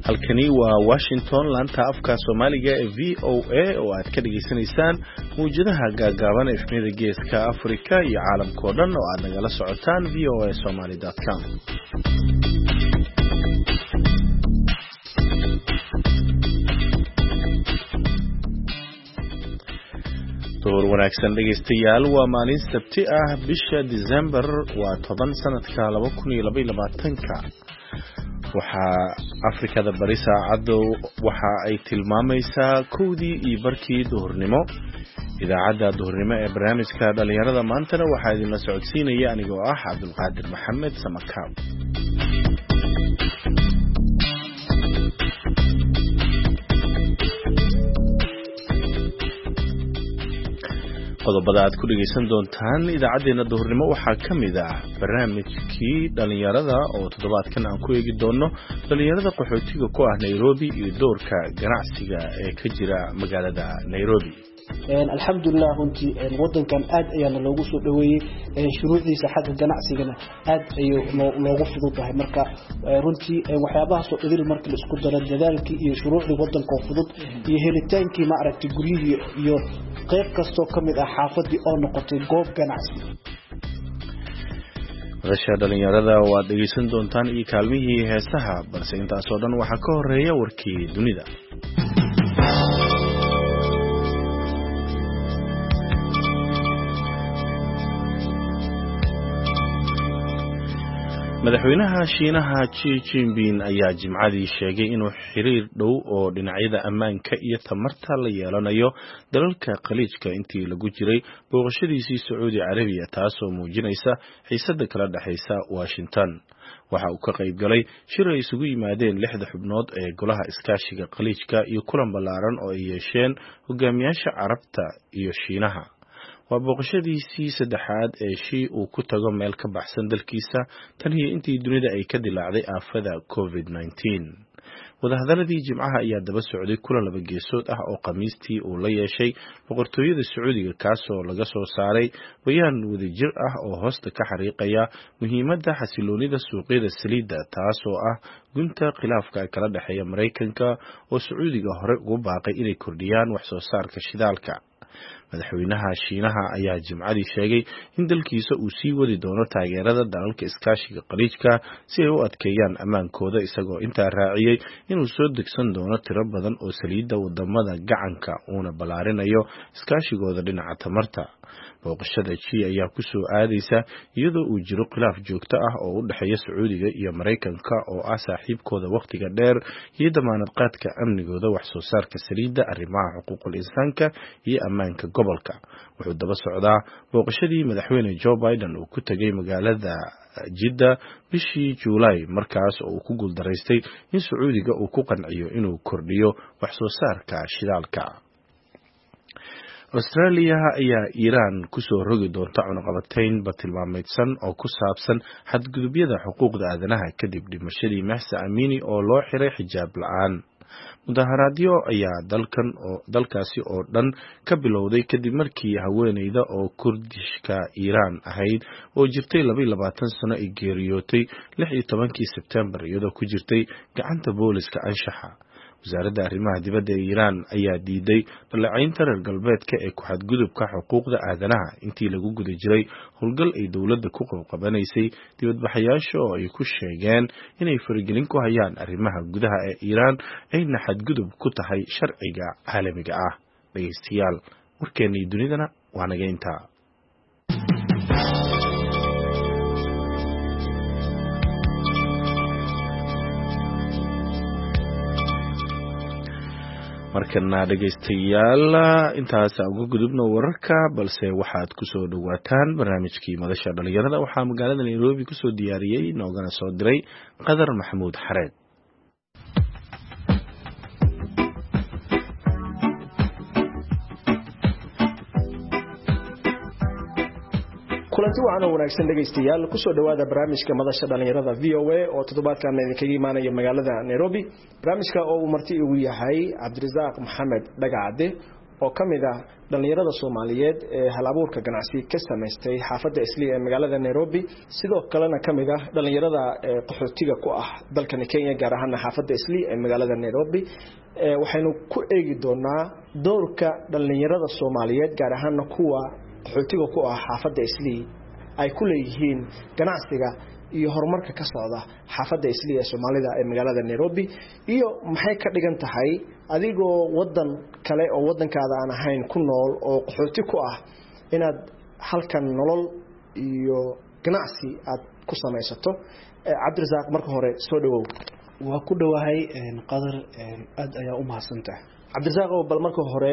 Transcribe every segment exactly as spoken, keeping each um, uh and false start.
halkani waa Washington laanta afka Soomaaliga ee V O A oo aad ka dhageysanaysaan muujadaha gaagaaban ee efnida geeska Afrika iyo caalamka oo dhan oo aad nagala socotaan v o a somali dot com. door wanaagsan dhageystayaal waa maalin Sabti ah bisha December waa toban sanadka laba kun iyo laba iyo labaatan waxa Afrikada bari saacadu waxa ay tilmaamaysaa kowdii iyo barkii duhurnimo. idaacadda duhurnimo ee barnaamijka dhalinyarada maantana waxa idin la socodsiinaya anigoo ah Cabdulqaadir Maxamed Samakaab. qodobada aad ku dhageysan doontaan idaacadeena duhurnimo waxaa kamid ah barnaamijkii dhalinyarada oo toddobaadkan aan ku eegi doono dhalinyarada qaxootiga ku ah Nairobi iyo doorka ganacsiga ee ka jira magaalada Nairobi. alxamdulillah runtii wadankan aad ayaa loogu soo dhaweeyay shuruucdiisa xagga ganacsigana aad ayuu loogu fududahay marka runtii waxyaabaha soo idil marka la isku daro dadaalkii iyo shuruucda wadanka oo fudud iyo helitaankii ma aragtay guriyihii iyo qayb kasto kamid ah xaafadii oo noqotay goob ganacsi. Rasha dhalinyarada waa dhageysan doontaan iyo kaalmihii heesaha balse intaas oo dhan waxa ka horeeya warkii dunida. madaxweynaha Shiinaha Xi Jinping ayaa Jimcadii sheegay inuu xiriir dhow oo dhinacyada ammaanka iyo tamarta la yeelanayo dalalka Khaliijka intii lagu jiray booqashadiisii Saudi Arabia taasoo muujinaysa xiisadda kala dhaxaysa Washington. waxa uu ka qayb galay shir ay isugu yimaadeen lixda xubnood ee golaha iskaashiga Khaliijka iyo kulan ballaaran oo ay yeesheen hogaamiyaasha Carabta iyo Shiinaha. waa booqashadiisii saddexaad ee Xi uu ku tago meel ka baxsan dalkiisa tan iyo intii dunida ay ka dilaacday aafada covid nineteen. wadahadaladii Jimcaha ayaa daba socday kulan laba geesood ah oo Khamiistii uu la yeeshay boqortooyada Sacuudiga kaasoo laga soo saaray bayaan wadajir ah oo hoosta ka xariiqaya muhiimadda xasiloonida suuqyada saliidda taasoo ah gunta khilaafka kala dhaxeeya Mareykanka oo Sacuudiga hore ugu baaqay inay kordhiyaan wax soo saarka shidaalka. madaxweynaha Shiinaha ayaa Jimcadii sheegay in dalkiisa uu sii wadi doono taageerada dalalka iskaashiga Khaliijka si ay u adkeeyaan ammaankooda isagoo intaa raaciyay inuu soo degsan doono tiro badan oo saliidda wadamada gacanka uuna ballaarinayo iskaashigooda dhinaca tamarta. booqashada Xi ayaa ku soo aadaysa iyadoo uu jiro khilaaf joogto ah oo u dhaxeeya Sacuudiga iyo Mareykanka oo ah saaxiibkooda waqtiga dheer iyo damaanad qaadka amnigooda wax soo saarka saliidda arrimaha xuquuqul insaanka iyo ammaanka gobolka. wuxuu daba socdaa booqashadii madaxweyne Joe Biden uu ku tagay magaalada Jeddah bishii July markaas oo uu ku guuldaraystay in Sacuudiga uu ku qanciyo inuu kordhiyo wax soo saarka shidaalka. Australia ayaa Iran ku soo rogi doonta cunaqabatayn batilmaameedsan oo ku saabsan xadgudubyada xuquuqda aadanaha kadib dhimashadii Mahsa Amini oo loo xiray xijaab la'aan. mudaharaadyo ayaa dalkan oo dalkaasi oo dhan ka bilowday kadib markii haweeneyda oo Kurdishka Iran ahayd oo jirtay laba iyo labaatan sano ay geeriyootay lix iyo tobankii Sebtembar iyadoo ku jirtay gacanta booliska anshaxa. wasaaradda arrimaha dibadda ee Iran ayaa diiday dhaleecaynta reer galbeedka ee ku xadgudubka xuquuqda aadanaha intii lagu guda jiray howlgal ay dowladda ku qabqabanaysay dibadbaxayaasha oo ay ku sheegeen inay faragelin ku hayaan arrimaha gudaha ee Iran ayna xadgudub ku tahay sharciga caalamiga ah. dhageystayaal warkeennii dunidana waa naga intaa. markana dhageystayaal intaas ugu gudubno wararka balse waxaad ku soo dhawaataan barnaamijkii madasha dhalinyarada waxaa magaalada Nairobi ku soo diyaariyay noogana soo diray Qadar Maxamuud Xareed. kulanti wacan oo wanaagsan dhageystayaal ku soo dhawaada barnaamijka madasha dhalinyarada V O A oo toddobaadkan idinkaga imaanaya magaalada Nairobi. barnaamijka oo uu marti ugu yahay Cabdirasaaq Maxamed Dhagacade oo kamid ah dhalinyarada Soomaaliyeed ee hal abuurka ganacsi ka sameystay xaafadda Islii ee magaalada Nairobi sidoo kalena kamid ah dhalinyarada qaxootiga ku ah dalka Kenya gaar ahaan xaafadda Islii ee magaalada Nairobi waxaynu ku eegi doonaa doorka dhalinyarada Soomaaliyeed gaar ahaan kuwa qaxootiga ku ah xaafadda Islii ay ku leeyihiin ganacsiga iyo horumarka ka socda xaafadda Islii ee Soomaalida ee magaalada Nairobi iyo maxay ka dhigan tahay adigoo wadan kale oo wadankaada aan ahayn ku nool oo qaxooti ku ah inaad halkan nolol iyo ganacsi aad ku samaysato Cabdirasaaq marka hore soo dhawow waa ku dhawahay qadar aad ayaa u mahadsantahay Cabdirasaaq bal marka hore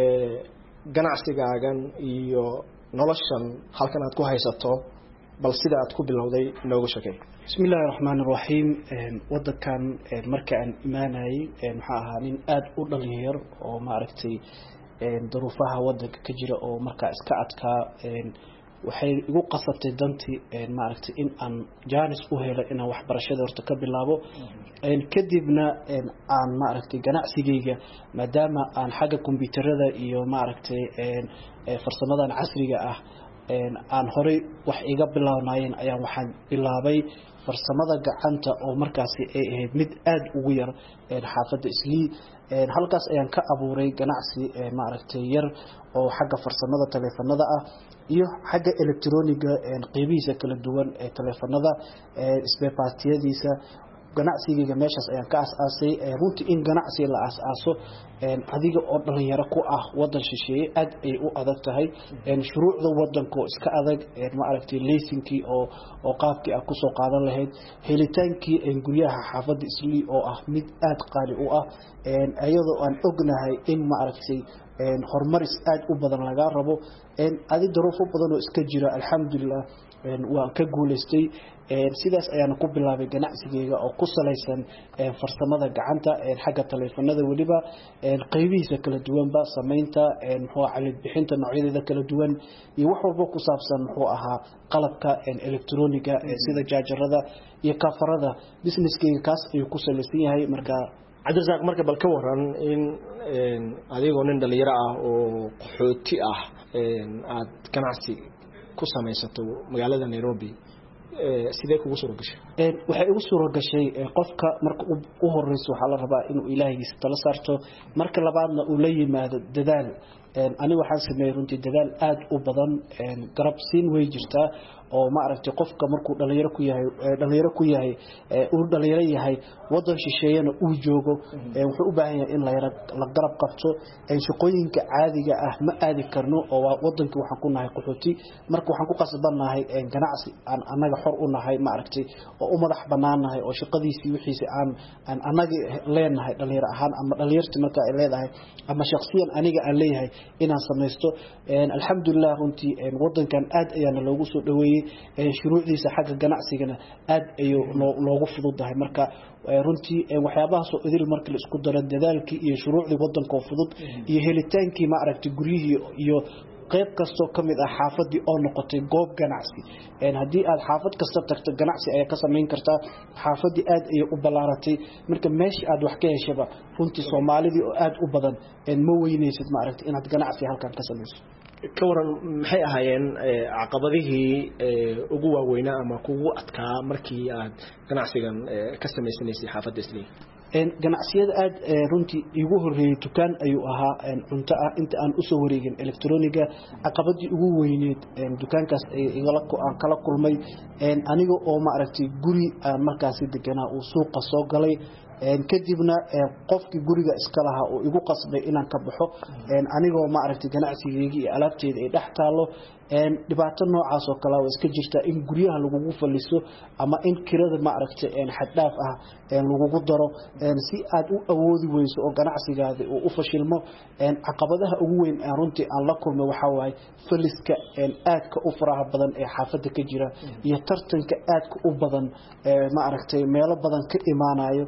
ganacsigaagan iyo noloshan halkan aad ku haysato bal sida aad ku bilowday nooga shaqeey bismillaahir rahmaanir rahiim wadankan marka aan imaanay waxa ahaa nin aad u dhalinyar oo ma aragtay duruufaha wadanka ka jira oo marka iska adkaa waxay igu qasabtay dantii ma aragtay in aan jaanis u helo in aan waxbarashada horta ka bilaabo kadibna aan ma aragtay ganacsigeyga maadaama aan xagga kombiyuutarada iyo ma aragtay farsamadan casriga ah aan horay wax iga bilaawnayeen ayaan waxaan bilaabay farsamada gacanta oo markaasi ay ahayd mid aad ugu yar xaafadda Islii halkaas ayaan ka abuuray ganacsi ma aragtay yar oo xagga farsamada taleefanada ah iyo xagga elektrooniga qeybihiisa kala duwan ee taleefanada spare partiyadiisa ganacsiga meeshaas ayaan ka asaasay runtii in ganacsi la asaaso adiga oo dhalinyaro ku ah wadan shisheeye aad ay u adag tahay shuruucda wadanka oo iska adag ma aragtay laysinkii oo oo qaabkii aad ku soo qaadan lahayd helitaankii guryaha xaafadda Islii oo ah mid aad qaali u ah ayadoo aan ognahay in ma aragtay horumaris aad u badan laga rabo adi duruufo badan oo iska jira alxamdulillah waan ka guuleystay sidaas ayaan ku bilaabay ganacsigeyga oo ku saleysan farsamada gacanta xagga taleefanada waliba qaybihiisa kala duwan ba sameynta muxuu calid bixinta noocyada kala duwan iyo wax walba ku saabsan muxuu ahaa qalabka elektrooniga sida jaajarada iyo kafarada businesskeyga kaas ayuu ku saleysan yahay marka Cabdirasaaq marka bal ka waran in adigoo nin dhalinyaro ah oo qaxooti ah aad ganacsi ku samaysato magaalada Nairobi sidee kugu soo gashay waxay ugu soo gashay qofka marka uu horeyso waxa la rabaa inuu ilaahigiisa tala saarto marka labaadna uu la yimaado dadaal ani waxaan sameeyay runtii dadaal aad u badan garab siin way jirtaa oo ma aragtay qofka markuu dhalinyaro ku yahay dhalinyaro ku yahay uu dhalinyaro yahay wadan shisheeyana uu joogo wuxuu u baahan yahay in la la garab qabto shaqooyinka caadiga ah ma aadi karno oo wadanka waxaan ku nahay qaxooti marka waxaan ku qasbanahay ganacsi aan anaga xor u nahay ma aragtay oo u madax banaanahay oo shaqadiisii wixiisa aan aan anaga leenahay dhalinyaro ahaan ama dhalinyarti marka ay leedahay ama shakhsiyan aniga aan leeyahay inaan sameysto alxamdulillah runtii wadankan aad ayaana loogu soo dhaweeyay shuruucdiisa xagga ganacsigana aad ayuu loogu fududahay marka runtii waxyaabaha soo idil marka la isku daro dadaalkii iyo shuruucdii wadanka oo fudud iyo helitaankii ma aragtay guryihii iyo qayb kasto kamid ah xaafadii oo noqotay goob ganacsi een hadii aad xaafad kasta tagto ganacsi ay ka sameyn kartaa xaafadii aad ay u balaaratay marka meeshii aad wax ka heshaba runtii Soomaalidii oo aad u badan een ma weynaysid ma aragtay inaad ganacsi halkan ka sameyso ka waran maxay ahaayeen caqabadihii ugu waaweynaa ama kugu adkaa markii aad ganacsigan ka sameysanaysay xaafadda Islii een ganacsiyada aad runtii igu horeeyay dukaan ayuu ahaa een cunto ah inta aan u soo wareegin elektrooniga caqabadii ugu weyneed een dukaankaas ay igala aan kala kulmay een aniga oo ma aragtay guri markaas deganaa uu suuqa soo galay een kadibna qofkii guriga iska lahaa oo igu qasbay inaan ka baxo een anigoo ma aragtay ganacsigeeyga iyo alaabteeda ay dhax taalo een dhibaato noocaas oo kala iska jirta in guryaha lagu faliso ama in kirada ma aragtay een xad dhaaf ah een lagu daro een si aad u awoodi weyso oo ganacsigaada uu u fashilmo een caqabadaha ugu weyn ee runtii aan la kulmay waxa waay faliska een aadka u faraha badan ee xaafadda ka jira iyo tartanka aadka u badan ee ma aragtay meelo badan ka imaanayo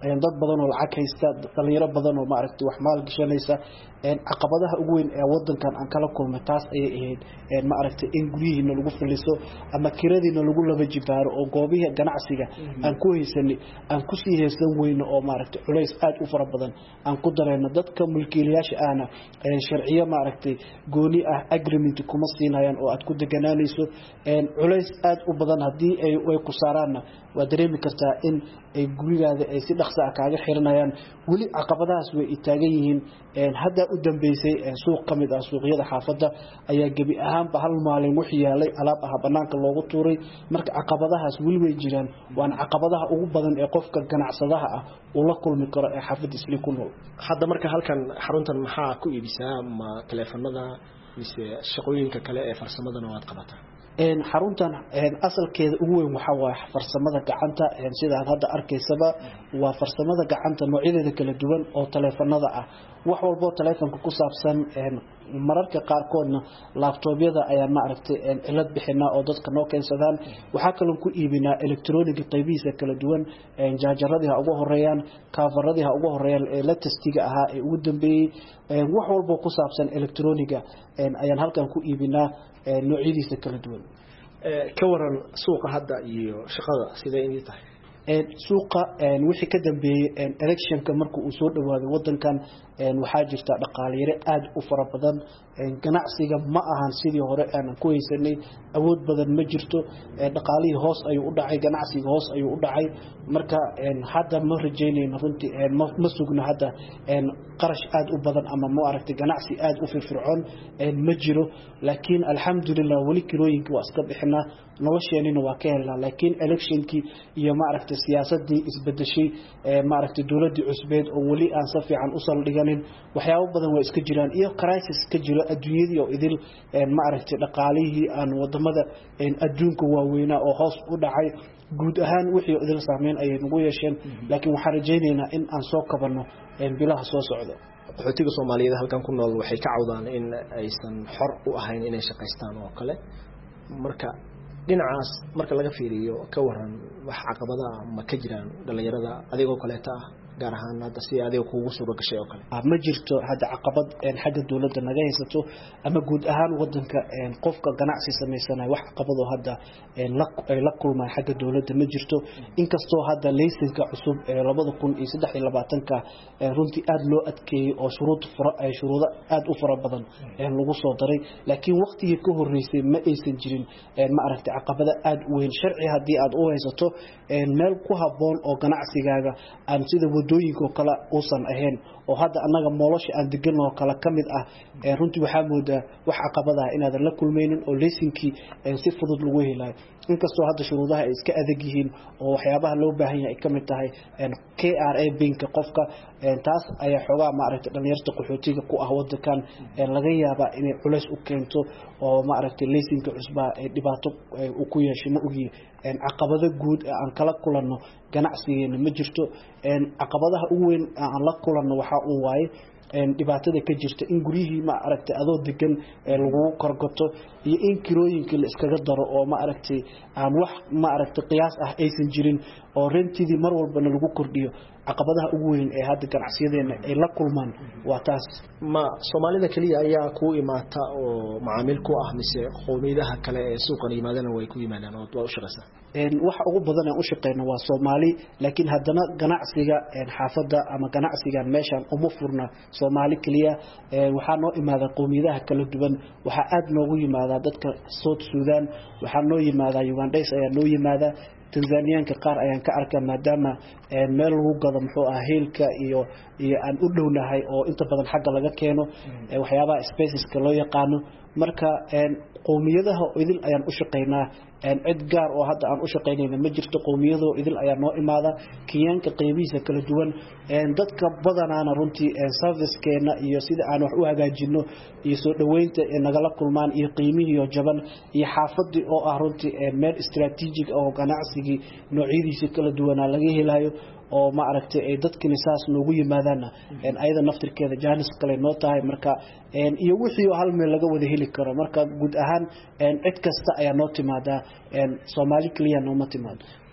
dad badan oo lacag haysta dhalinyaro badan oo maaragtay wax maal gashanaysa caqabadaha ugu weyn ee wadankan aan kala kulmay taas ay ahayd maaragtay in guryihiina lagu filiso ama kiradiina lagu laba jibaaro oo goobihi ganacsiga aan ku haysanay aan ku sii haysan weyno oo maaragtay culays aad u fara badan aan ku dareeno dadka mulkiilayaasha aana sharciyo maaragtay gooni ah agreement kuma siinayaan oo aad ku deganaanayso culays aad u badan hadii ay way ku saaraana waa dareemi kartaa in ay gurigaada ay si dhaqso ah kaaga xiranayaan wali caqabadahaas way taagan yihiin hadda u dambeysay suuq kamid ah suuqyada xaafada ayaa gabi ahaan ba hal maalin wax yaalay alaab ah banaanka loogu tuuray marka caqabadahaas wali way jiraan waan caqabadaha ugu badan ee qofka ganacsadaha ah uu la kulmi karo ee xaafada isla ku nool hadda marka halkan xaruntan maxaa ku iibisaa ma telefoonada mise shaqooyinka kale ee farsamadana waad qabataa een xaruntan een asalkeeda ugu weyn waxa waa farsamada gacanta een sida aad hadda arkaysaba waa farsamada gacanta noocyadeeda kala duwan oo telefoonada ah wax walba telefoonka ku saabsan een mararka qaar koodna laptopyada ayaa ma aragtay een cilad bixina oo dadka noo keensadaan waxa kale oo ku iibinaa electronic qaybihiisa kala duwan een jaajaradiha ugu horeeyaan coveradiha ugu horeeyaan ee la testiga ahaa ee ugu dambeeyay een wax walba ku saabsan electroniga een ayaan halkan ku iibinaa noocyadiisa kala duwan ee ka waran suuqa hadda iyo shaqada sida inay tahay ee suuqa ee wixii ka dambeeyay ee electionka markuu uu soo dhawaaday wadankan ee waxa jirta dhaqaale aad u fara badan ee ganacsiga ma ahan sidii hore aan ku haysanay awood badan ma jirto ee dhaqaalihii hoos ayuu u dhacay ganacsiga hoos ayuu u dhacay marka ee hadda ma rajeynayno runtii ee ma sugna hadda ee qarash aad u badan ama ma aragtay ganacsi aad u firfircoon ee ma jiro laakiin alxamdulillah wali kirooyinka waa iska bixinaa nolosheenina waa ka helnaa laakiin electionkii iyo ma aragtay siyaasadii isbedeshay ee ma aragtay dawladda cusbeed oo wali aan si fiican u saldhiganin waxyaabo badan waa iska jiraan iyo crisis ka jiro adduunyadii oo idil ee ma aragtay dhaqaalihii aan wadamada ee adduunka waaweynaa oo hoos u dhacay guud ahaan wixii idil saameyn ay nagu yeesheen laakiin waxaan rajaynaynaa in aan soo kabano ee bilaha soo socdo qaxootiga Soomaaliyeed halkan ku nool waxay ka cawdaan in aysan xor u ahayn inay shaqeystaan oo kale marka dhinacaas marka laga fiiriyo ka waran wax caqabada ma ka jiraan dhalinyarada adigoo kale taa gaar ahaan hadda si adiga kuugu suuro gashay oo kale ma jirto hadda caqabad een xagga dawladda naga haysato ama guud ahaan wadanka een qofka ganacsi sameysanayo wax caqabado hadda een la ay la kulmaan xagga dawladda ma jirto inkastoo hadda laysanka cusub ee laba kun iyo saddex iyo labaatan ka runtii aad loo adkeeyay oo shuruud fara ay shuruudo aad u fara badan ee lagu soo daray laakiin waqtigii ka horeysay ma aysan jirin een ma aragtay caqabada aad u weyn sharci hadii aad u haysato een meel ku haboon oo ganacsigaaga aan sida dooyinka kala uusan ahayn oo hadda anaga moolosha aan degan oo kala kamid ah ee runtii waxa moodaa wax caqabada ah inaad la kulmeynin oo laysinkii si fudud lagu helayo inkastoo hadda shuruudaha ay iska adag yihiin oo waxyaabaha loo baahan yahay kamid tahay K R A banka qofka taas ayaa xogaa ma aragtay dhalinyarta qaxootiga ku ah wadankan laga yaabaa inay culays u keento oo ma aragtay laysinka cusba ay dhibaato u ku yeesho ma ogi een caqabado guud aan kala kulanno ganacsigeena ma jirto een caqabadaha ugu weyn aan la kulanno waxa uu waaye een dhibaatada ka jirta in guriyihii ma aragtay adoo degan ee lagu korgoto iyo in kirooyinka la iskaga daro oo ma aragtay aan wax ma aragtay qiyaas ah aysan jirin oo rentidii mar walba lagu kordhiyo caqabadaha ugu weyn ee hadda ganacsiyadeena ay la kulmaan waa taas ma Soomaalida kaliya ayaa ku imaata oo macaamil ku ah mise qowmiyadaha kale ee suuqan yimaadana way ku yimaadaan oo waa u shaqeysaa een wax ugu badan aan u shaqeyno waa Soomaali laakiin haddana ganacsiga een xaafada ama ganacsiga meeshan uma furna Soomaali kaliya ee waxa noo imaada qowmiyadaha kala duwan waxa aad noogu yimaada dadka South Sudan waxa noo yimaada Uganda ayaa noo yimaada Tanzanianka qaar ayaan ka arkaa maadaama ee meel lagu gado muxuu ah heelka iyo iyo aan u dhownahay oo inta badan xagga laga keeno ee waxyaabaha spaceska loo yaqaano marka een qowmiyadaha idil ayaan u shaqeynaa een cid gaar oo hadda aan u shaqeynayna ma jirto qowmiyado idil ayaa noo imaada kiyanka qaybihiisa kala duwan een dadka badanaana runtii ee servicekeena iyo sida aan wax u hagaajino iyo soo dhaweynta ee nagala kulmaan iyo qiimihiisa jaban iyo xaafadii oo ah runtii ee meel strategic oo ganacsiga noocyadiisa kala duwan laga helayo oo ma aragtay ay dadkina saas noogu yimaadaan een ayada naftirkeeda jaanis kale noo tahay marka een iyo wixii hal meel laga wada heli karo marka guud ahaan een cid kasta ayaa noo timaada een Soomaali kaliya noo ma timaado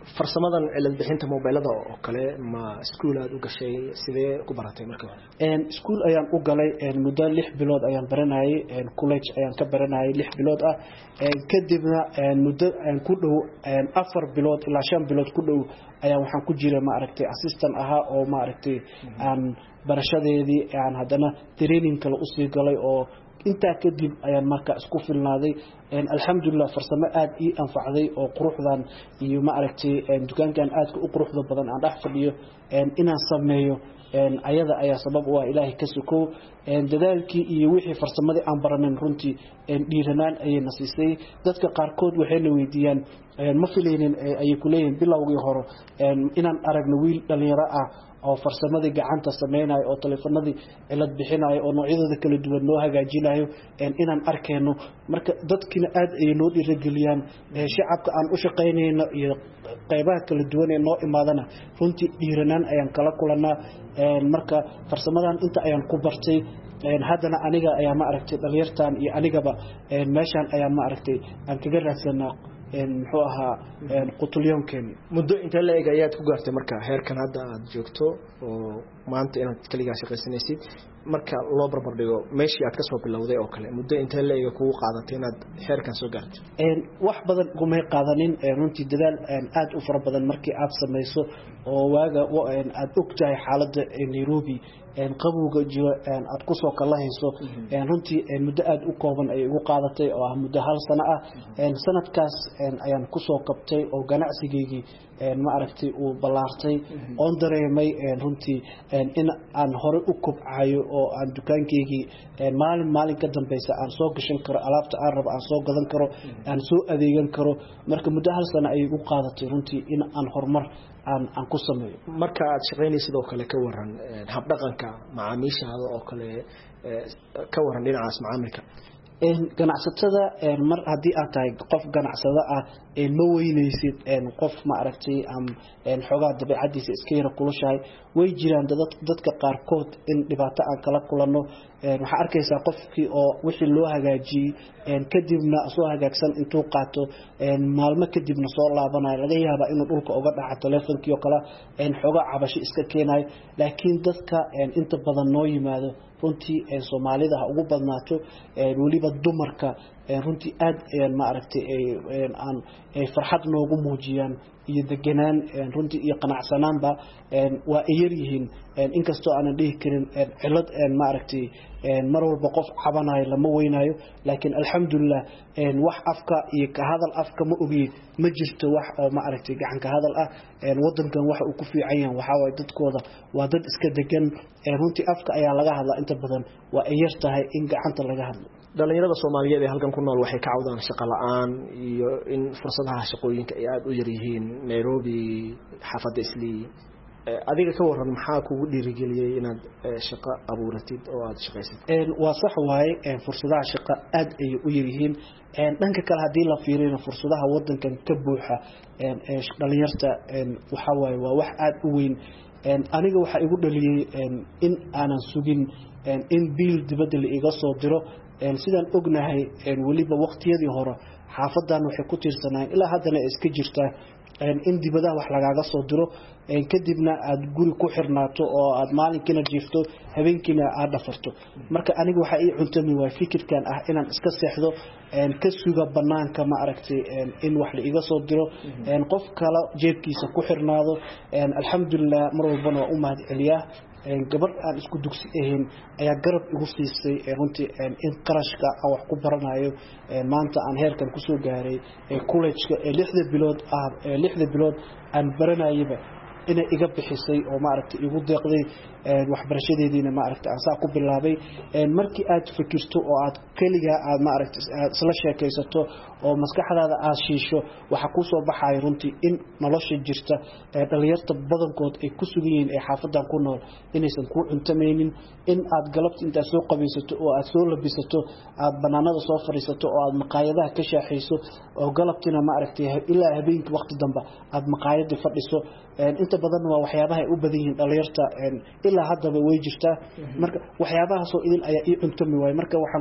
farsamadan cilad bixinta mobilada oo kale ma school aad u gashay sidee ku baratay markii hore een school ayaan u galay een muddo lix bilood ayaan baranayay een college ayaan ka baranayay lix bilood ah een kadibna een muddo aan ku dhow een afar bilood ilaa shan bilood ku dhow ayaan waxaan ku jiray ma aragtay assistant ahaa oo ma aragtay aan barashadeedii aan hadana training kale u sii galay oo inta kadib ayaan marka isku filnaaday een alxamdulillah farsamo aad ii anfacday oo quruxdan iyo ma aragtay een dukaankan aad u quruxda badan aan dhex fadhiyo een inaan sameeyo een ayada ayaa sabab u ah Ilaahay ka sukow een dadaalkii iyo wixii farsamadii aan baranin runtii een dhiiranaan ay nasiisay dadka qaarkood waxay la weydiiyaan een ma filaynin ay ku leeyeen bilowgii hore een inaan aragno wiil dhalinyaro ah oo farsamadii gacanta sameeyay oo telefoonadii cilad bixinay oo noocyadooda kala duwan loo hagaajinayo een inaan arkayno marka dadkina aad ay noo dhiirigeliyaan ee shacabka aan u shaqeynayno iyo qaybaha kala duwan ee noo imaadana runtii dhiiranaan ayaan kala kulanaa een marka farsamadan inta ayaan ku bartay een hadana aniga ayaa ma aragtay dhalinyartan iyo anigaba een meeshan ayaan ma aragtay aan kaga raadsanaa een muxuu ahaa een qutulyoonkeeni muddo inta la eeg ayaad ku gaartay marka heerkan hadda aad joogto oo maanta inaad kaliya shaqaysanaysid marka loo barbar dhigo meeshii aad ka soo bilowday oo kale muddo inta la eeg kugu qaadatay inaad heerkan soo gaarto een wax badan kuma qaadanin runtii dadaal aad u fara badan markii aad sameeyso oo waaga aad ogtahay xaaladda Nairobi een qabowga jiro een aad ku soo kala hayso een runtii muddo aad u kooban ay ugu qaadatay oo ah muddo hal sano ah een sanadkaas een ayaan ku soo qabtay oo ganacsigeygii een ma aragtay uu balaartay oon dareemay een runtii een in aan hore u kobcayo oo aan dukaankeygii een maalin maalin ka dambaysa aan soo gashan karo alaabta aan rabo aan soo gadan karo aan soo adeegan karo marka muddo hal sano ay ugu qaadatay runtii in aan horumar aan aan ku sameeyo marka aad shaqeynaysid sidoo kale ka waran hab dhaqanka macaamiishaada oo kale ka waran dhinacaas macaamilka een ganacsatada een mar hadii aad tahay qof ganacsada ah een ma weynaysid een qof ma aragtay am een xogaa dabeecadiisa iska yar kulushahay way jiraan dadka qaar kood in dhibaato aan kala kulano een waxa arkaysaa qofkii oo wixii loo hagaajiyay een kadibna soo hagaagsan intuu qaato een maalmo kadibna soo laabanayo laga yaabaa inuu dhulka uga dhaco telefonkii oo kala een xogaa cabashi iska keenay laakiin dadka een inta badan noo yimaado runtii ee Soomaalida ha ugu badnaato ee waliba dumarka ee runtii aad ee ma aragtay ee aan ee farxad noogu muujiyaan iyo deganaan ee runtii iyo qanacsanaanba ee waa yar yihiin ee inkastoo aan dhihi karin ee cilad ee ma aragtay ee mar walba qof cabanayo lama weynayo laakiin alxamdulillah ee wax afka iyo ka hadal afka ma ogi ma jirto wax oo ma aragtay gacan ka hadal ah ee wadankan waxa uu ku fiican yahay waxa way dadkooda waa dad iska degan ee runtii afka ayaa laga hadlaa inta badan waa ay yar tahay in gacanta laga hadlo dhalinyarada Soomaaliyeed ee halkan ku nool waxay ka cawdaan shaqo la'aan iyo in fursadaha shaqooyinka ay aad u yar yihiin Nairobi xaafadda Islii adiga ka waran maxaa kugu dhiirigeliyay inaad shaqo abuuratid oo aad shaqaysid een waa sax waay ee fursadaha shaqo aad ay u yar yihiin een dhanka kale hadii la fiiriyo fursadaha wadankan ka buuxa een dhalinyarta een waxa waay waa wax aad u weyn een aniga waxa igu dhaliyay een in aanan sugin een in biil dibadda la iga soo diro een sidaan ognahay een waliba waqtiyadii hore xaafadan waxay ku tiirsanaan ilaa haddana iska jirtaa een in dibadaha wax lagaaga soo diro een kadibna aad guri ku xirnaato oo aad maalinkiina jiifto habeenkiina aad dhafarto marka aniga waxa ay cuntami waa fikirkan ah inaan iska seexdo een ka suga banaanka ma aragtay een in wax la iga soo diro een qof kale jeebkiisa ku xirnaado een alxamdulillah mar walbana waa u mahad celiyaa een gabar aan isku dugsi ahayn ayaa garab igu siisay runtii in qarashka aan wax ku baranayo ee maanta aan heerkan ku soo gaaray ee college-ka ee lixda bilood ah ee lixda bilood aan baranayba inay iga bixisay oo ma aragtay igu deeqday ee waxbarashadeedina ma aragtay aan saa ku bilaabay ee markii aad fikirto oo aad kaliya aad ma aragtay isla sheekaysato oo maskaxdaada aad shiisho waxa ku soo baxay runtii in nolosha jirta ee dhalinyarta badankood ay ku sugan yihiin ee xaafadan ku nool inaysan ku cuntameynin in aad galabta inta soo qabaysato oo aad soo labisato aad banaanada soo fariisato oo aad maqaayadaha ka shaaxayso oo galabtina ma aragtay ilaa habeenkii waqti dambe aad maqaayada fadhiso inta badan waa waxyaabaha ay u badan yihiin dhalinyarta ilaa haddaba way jirtaa marka waxyaabaha soo idin ayaa ii cuntami waay marka waxaan ku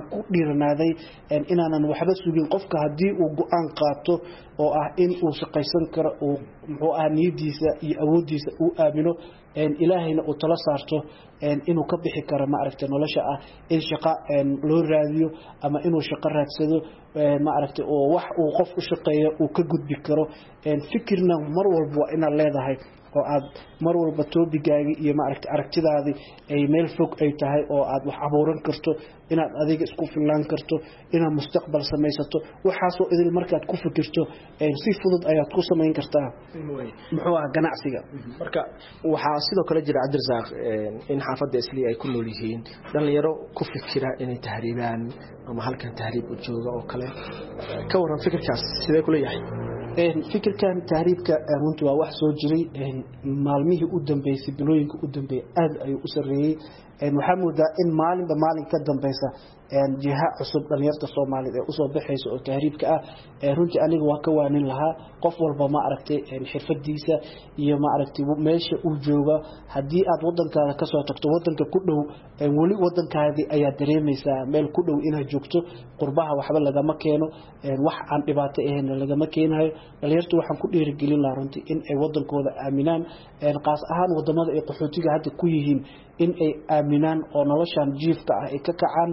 dhiiranaaday inaanan waxba sugin qofka haddii uu go'aan qaato oo ah in uu shaqaysan karo uu muxuu ah niyadiisa iyo awoodiisa uu aamino ilaahayna uu tala saarto inuu ka bixi karo ma aragtay nolosha ah in shaqo loo raadiyo ama inuu shaqo raadsado ma aragtay oo wax uu qof u shaqeeyo uu ka gudbi karo fikirna mar walba waa inaad leedahay oo aad mar walba toobigaaga iyo ma aragtay aragtidaadii ay meel fog ay tahay oo aad wax abuuran karto inaad adiga isku filaan karto inaad mustaqbal samaysato waxaasoo idil markaad ku fikirto si fudud ayaad ku samayn kartaa muxuu ah ganacsiga marka waxaa sidoo kale jira Cabdirasaaq in xaafadda Islii ay ku nool yihiin dhalinyaro ku fikira inay tahriibaan ama halkan tahriib u jooga oo kale ka waran fikirkaas sidee kula yahay fikirkan tahriibka runtii waa wax soo jiray maalmihii u dambeysay bilooyinka u dambeeyay aad ayuu u sareeyay waxaa moodaa in maalinba maalin ka dambeysa jiha cusub dhalinyarta Soomaaliyeed ee u soo baxayso oo tahriibka ah runtii aniga waa ka waanin lahaa qof walba ma aragtay xirfadiisa iyo ma aragtay meesha uu jooga hadii aad wadankaada ka soo tagto wadanka ku dhow wali wadankaadi ayaa dareemaysaa meel ku dhow inaad joogto qurbaha waxba laga ma keeno wax aan dhibaato ahayn laga ma keenayo dhalinyartu waxaan ku dhiirigelin lahaa runtii in ay wadankooda aaminaan qaas ahaan wadamada ay qaxootiga hadda ku yihiin in ay aaminaan oo noloshan jiifka ah ay ka kacaan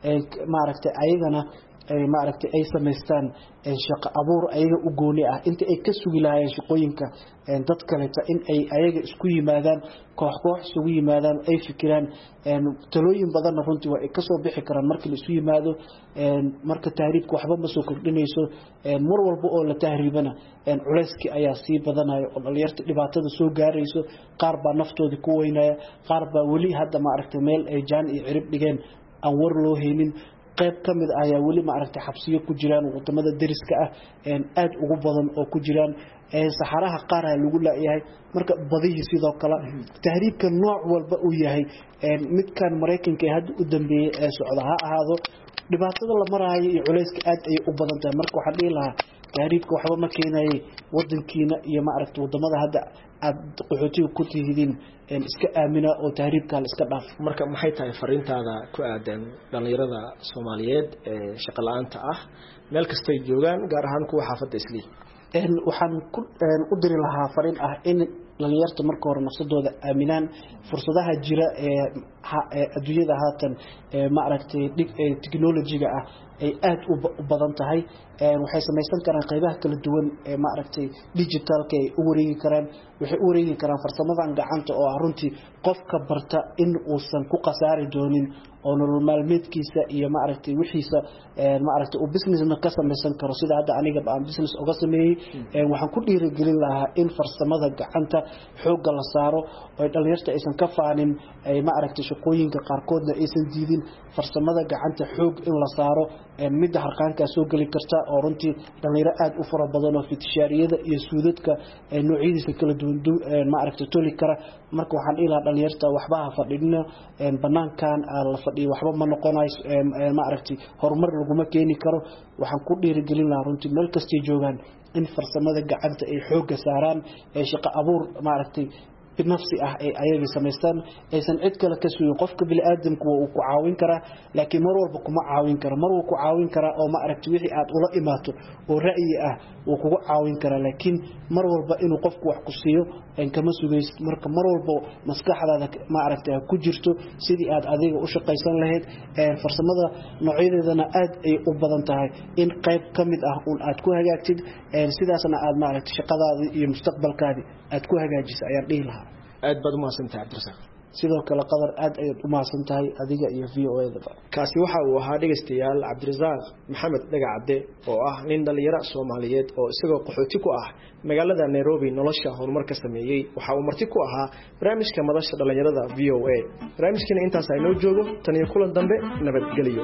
ma aragtay ayagana ma aragtay ay sameystaan shaqo abuur ayaga u gooni ah inta ay ka sugi lahaayeen shaqooyinka dad kale in ay ayaga isku yimaadaan koox koox isugu yimaadaan ay fikiraan talooyin badan runtii waa ka soo bixi karaan marka la isu yimaado marka tahriibku waxba ma soo kordhinayso mar walba oo la tahriibana culayski ayaa sii badanayo oo dhalinyarta dhibaatada soo gaarayso qaar baa naftoodii ku weynaya qaar baa weli hadda ma aragtay meel ay jaan iyo cirib dhigeen aan war loo helin qayb kamid ah ayaa weli ma aragtay xabsiyo ku jiraan wadamada dariska ah aad ugu badan oo ku jiraan saxaraha qaar ah lagu laayahay marka badihii sidoo kale tahriibka nooc walba uu yahay midkan Mareykanka ee hadda u dambeeyay ee socda ha ahaado dhibaatada la maraayo iyo culayska aad ay u badan tahay marka waxa dhihi lahaa tahriibka waxba ma keenayo wadankiina iyo ma aragtay wadamada hadda aad qaxootiga ku tihiin iska aamina oo tahriibka la iska dhaaf marka maxay tahay fariintaada ku aadan dhalinyarada Soomaaliyeed ee shaqo la'aanta ah meel kasta ay joogaan gaar ahaan kuwa xaafadda Islii waxaan u diri lahaa fariin ah in dhalinyarta marka hore nafsadooda aaminaan fursadaha jira ee adduunyada haatan ma aragtay technology-ga ah ay aad u badan tahay waxay samaysan karaan qaybaha kala duwan ee ma aragtay digitalka ay u wareegi karaan waxay u wareegi karaan farsamadan gacanta oo runtii qofka barta in uusan ku qasaari doonin oo nolol maalmeedkiisa iyo ma aragtay wixiisa ma aragtay oo business ka samaysan karo sida hadda aniga baan business uga sameeyay waxaan ku dhiirigelin lahaa in farsamada gacanta xoog la saaro oo dhalinyarta aysan ka faanin ay ma aragtay shaqooyinka qaarkoodna aysan diidin farsamada gacanta xoog in la saaro mid harqaanka soo gali karta oo runtii dhalinyaro aad u fara badan oo fitishaariyada iyo suudadka noocyadiisa kala duwan ma aragtay toli kara marka waxaan ilaa dhalinyarta waxba ha fadhina banaankan la fadhiyo waxba ma noqonayo ma aragtay horumar laguma keeni karo waxaan ku dhiirigelin lahaa runtii meel kasta ay joogaan in farsamada gacanta ay xoog saaraan ee shaqo abuur ma aragtay nafsi ah ay ayaga sameystaan aysan cid kale ka suuyin qofka bili aadamku uu ku caawin kara laakiin mar walba kuma caawin kara mar uu ku caawin kara oo ma aragtay wixii aad ula imaato oo ra'yi ah uu kugu caawin kara laakiin mar walba inuu qofku wax ku siiyo in kama sugaysid marka mar walba maskaxdaada ma aragtay ku jirto sidii aad adiga u shaqaysan lahayd ee farsamada noocyadeedana aad ay u badan tahay in qayb kamid ah uu aad ku hagaagtid ee sidaasna aad ma aragtay shaqadaada iyo mustaqbalkaada aad ku hagaajiso ayaan dhihi lahaa aad baad u mahadsantahay Cabdirasaaq sidoo kale qadar aad ay u mahadsantahay adiga iyo V O A da kaasi waxa uu ahaa dhageystayaal Cabdirasaaq Maxamed Dhagacade oo ah nin dhalinyaro Soomaaliyeed oo isagoo qaxooti ku ah magaalada Nairobi nolosha horumar ka sameeyay waxa uu marti ku ahaa barnaamijka madasha dhalinyarada V O A barnaamijkana intaas ay noo joogo tan iyo kulan dambe nabadgelyo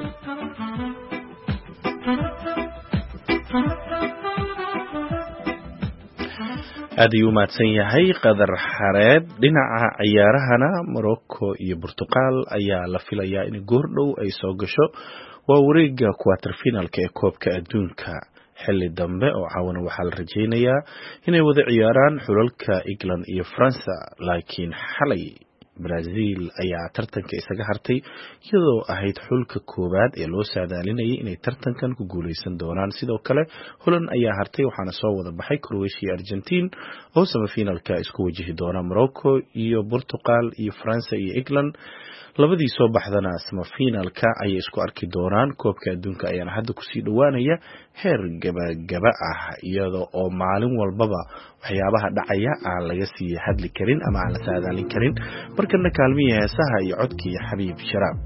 aad ayuu mahadsan yahay qadar xareed dhinaca ciyaarahana Morocco iyo Portugal ayaa la filayaa in goordhow ay soo gasho waa wareegga quarter finalka ee koobka adduunka xilli dambe oo caawana waxaa la rajaynayaa inay wada ciyaaraan xulalka England iyo France laakiin xalay Brazil ayaa tartanka isaga hartay iyadoo ahayd xulka koowaad ee loo saadaalinayay inay tartankan ku guuleysan doonaan. Sidoo kale Holland ayaa hartay waxaana soo wada baxay Croatia iyo Argentina oo semifinalka isku wajihi doona Morocco iyo Portugal iyo France iyo England. labadii soo baxdana semifinalka ayay isku arki doonaan. Koobka adduunka ayaana hadda kusii dhawaanaya heer gabagaba ah iyadoo oo maalin walbaba waxyaabaha dhacaya aan laga sii hadli karin ama aan la saadaalin karin. markana kaalmihii heesaha iyo codkii Xabiib Sharaab.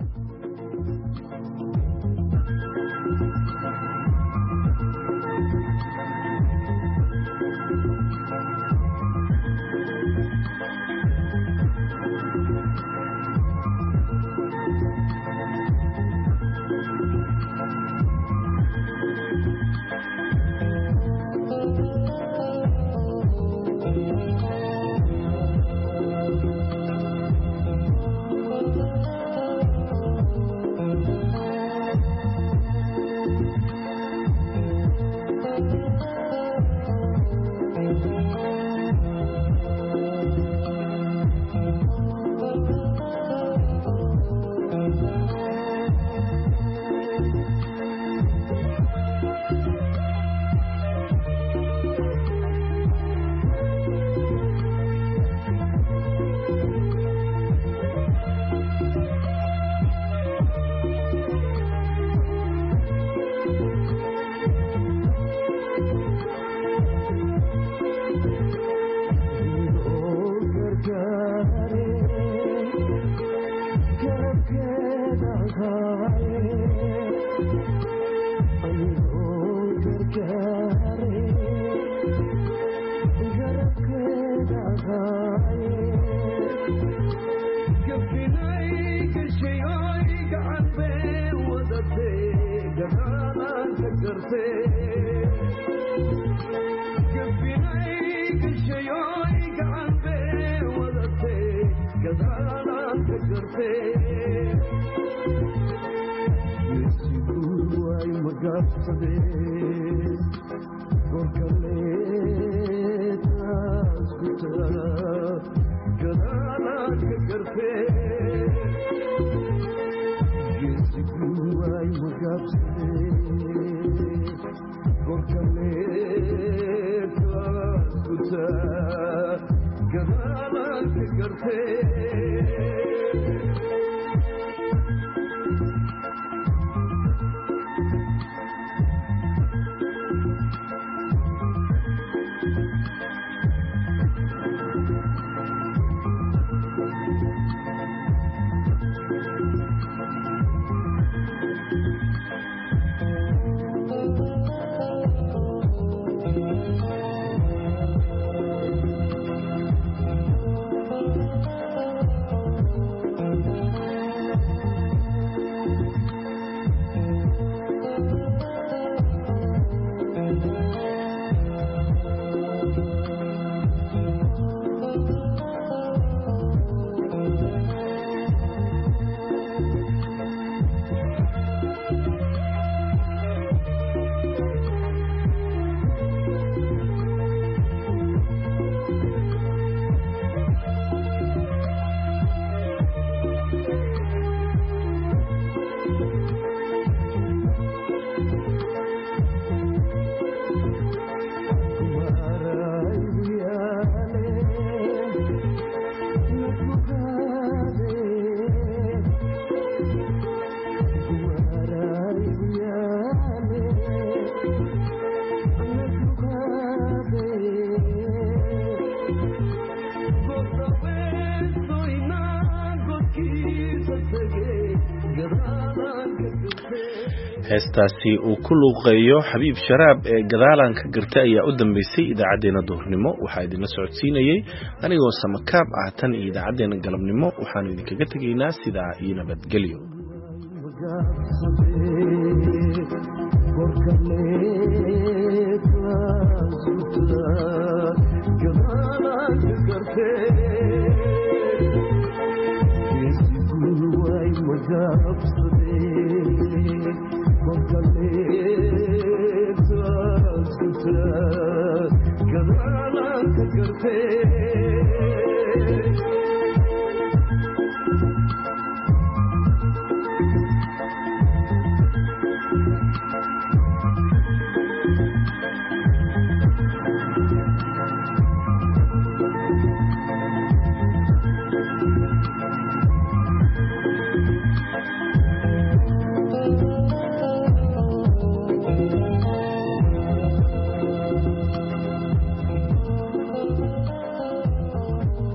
heestaasi uu ku luuqeeyo Xabiib Sharaab ee gadaalan ka gartay ayaa u dambeysay idaacadeena duhurnimo. waxaa idinla socodsiinayay anigoo samakaab ah tan iyo idaacadeena galabnimo. waxaanu idinkaga tegaynaa sidaa iyo nabadgelyo. Kadana ka garte